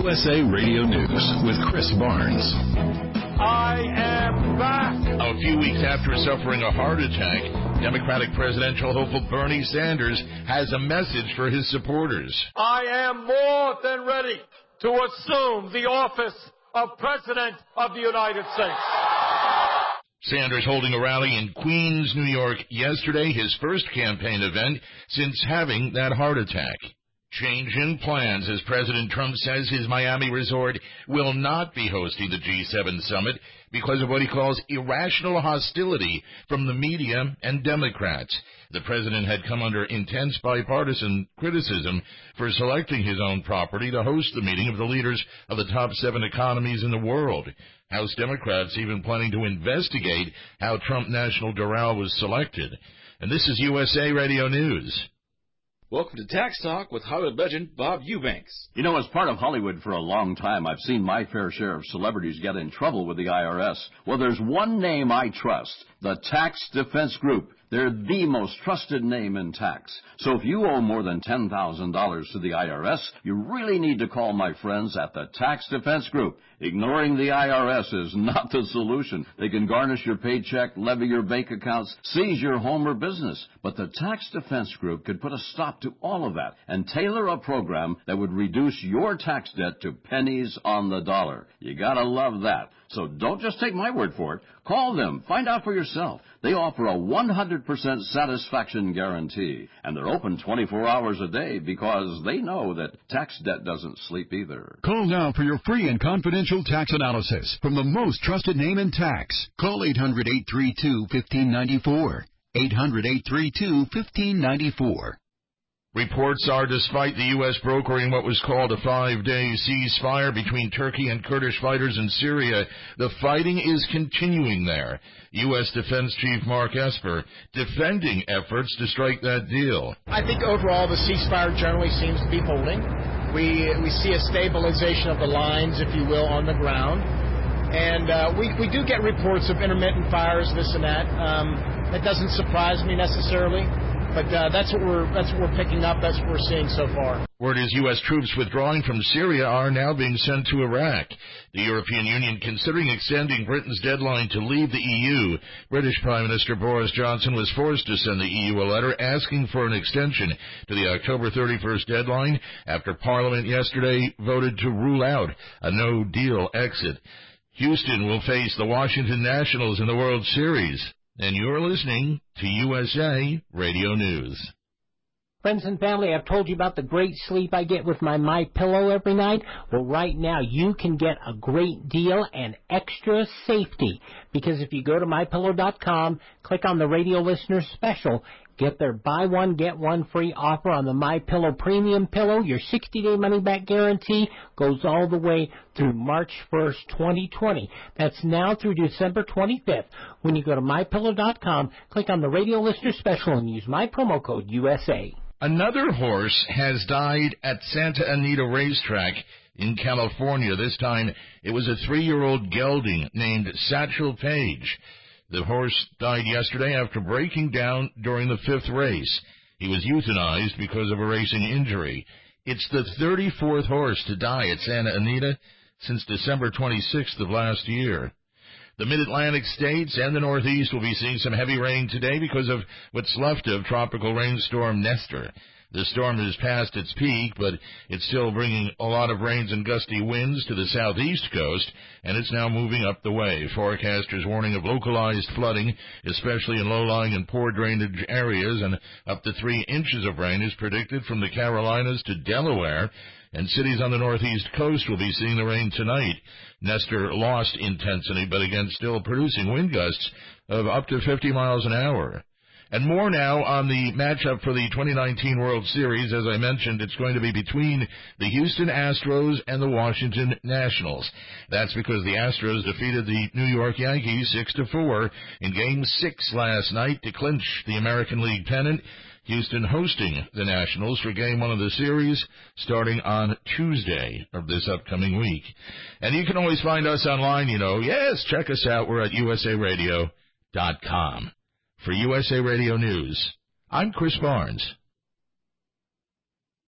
USA Radio News with Chris Barnes. I am back. A few weeks after suffering a heart attack, Democratic presidential hopeful Bernie Sanders has a message for his supporters. I am more than ready to assume the office of President of the United States. Sanders holding a rally in Queens, New York yesterday, his first campaign event since having that heart attack. Change in plans as President Trump says his Miami resort will not be hosting the G7 summit because of what he calls irrational hostility from the media and Democrats. The president had come under intense bipartisan criticism for selecting his own property to host the meeting of the leaders of the top 7 economies in the world. House Democrats even planning to investigate how Trump National Doral was selected. And this is USA Radio News. Welcome to Tax Talk with Hollywood legend Bob Eubanks. You know, as part of Hollywood for a long time, I've seen my fair share of celebrities get in trouble with the IRS. Well, there's one name I trust, the Tax Defense Group. They're the most trusted name in tax. So if you owe more than $10,000 to the IRS, you really need to call my friends at the Tax Defense Group. Ignoring the IRS is not the solution. They can garnish your paycheck, levy your bank accounts, seize your home or business. But the Tax Defense Group could put a stop to all of that and tailor a program that would reduce your tax debt to pennies on the dollar. You gotta love that. So don't just take my word for it. Call them. Find out for yourself. They offer a 100% satisfaction guarantee. And they're open 24 hours a day because they know that tax debt doesn't sleep either. Call now for your free and confidential tax analysis from the most trusted name in tax. Call 800-832-1594. 800-832-1594. Reports are, despite the U.S. brokering what was called a 5-day ceasefire between Turkey and Kurdish fighters in Syria, the fighting is continuing there. U.S. Defense Chief Mark Esper defending efforts to strike that deal. I think overall the ceasefire generally seems to be holding. We see a stabilization of the lines, if you will, on the ground. And we do get reports of intermittent fires, this and that. That doesn't surprise me necessarily. But that's what we're picking up. That's what we're seeing so far. Word is U.S. troops withdrawing from Syria are now being sent to Iraq. The European Union considering extending Britain's deadline to leave the EU. British Prime Minister Boris Johnson was forced to send the EU a letter asking for an extension to the October 31st deadline after Parliament yesterday voted to rule out a no-deal exit. Houston will face the Washington Nationals in the World Series. And you're listening to USA Radio News. Friends and family, I've told you about the great sleep I get with my MyPillow every night. Well, right now you can get a great deal and extra safety. Because if you go to MyPillow.com, click on the radio listener special, get their buy one, get one free offer on the MyPillow Premium Pillow. Your 60-day money-back guarantee goes all the way through March 1st, 2020. That's now through December 25th. When you go to MyPillow.com, click on the radio listener special and use my promo code USA. Another horse has died at Santa Anita Racetrack in California. This time it was a 3-year-old gelding named Satchel Paige. The horse died yesterday after breaking down during the 5th race. He was euthanized because of a racing injury. It's the 34th horse to die at Santa Anita since December 26th of last year. The Mid-Atlantic states and the Northeast will be seeing some heavy rain today because of what's left of tropical rainstorm Nestor. The storm has passed its peak, but it's still bringing a lot of rains and gusty winds to the southeast coast, and it's now moving up the way. Forecasters warning of localized flooding, especially in low-lying and poor drainage areas, and up to 3 inches of rain is predicted from the Carolinas to Delaware, and cities on the northeast coast will be seeing the rain tonight. Nestor lost intensity, but again still producing wind gusts of up to 50 miles an hour. And more now on the matchup for the 2019 World Series. As I mentioned, it's going to be between the Houston Astros and the Washington Nationals. That's because the Astros defeated the New York Yankees 6-4 in Game 6 last night to clinch the American League pennant. Houston hosting the Nationals for Game 1 of the series starting on Tuesday of this upcoming week. And you can always find us online, you know. Yes, check us out. We're at usaradio.com. For USA Radio News, I'm Chris Barnes.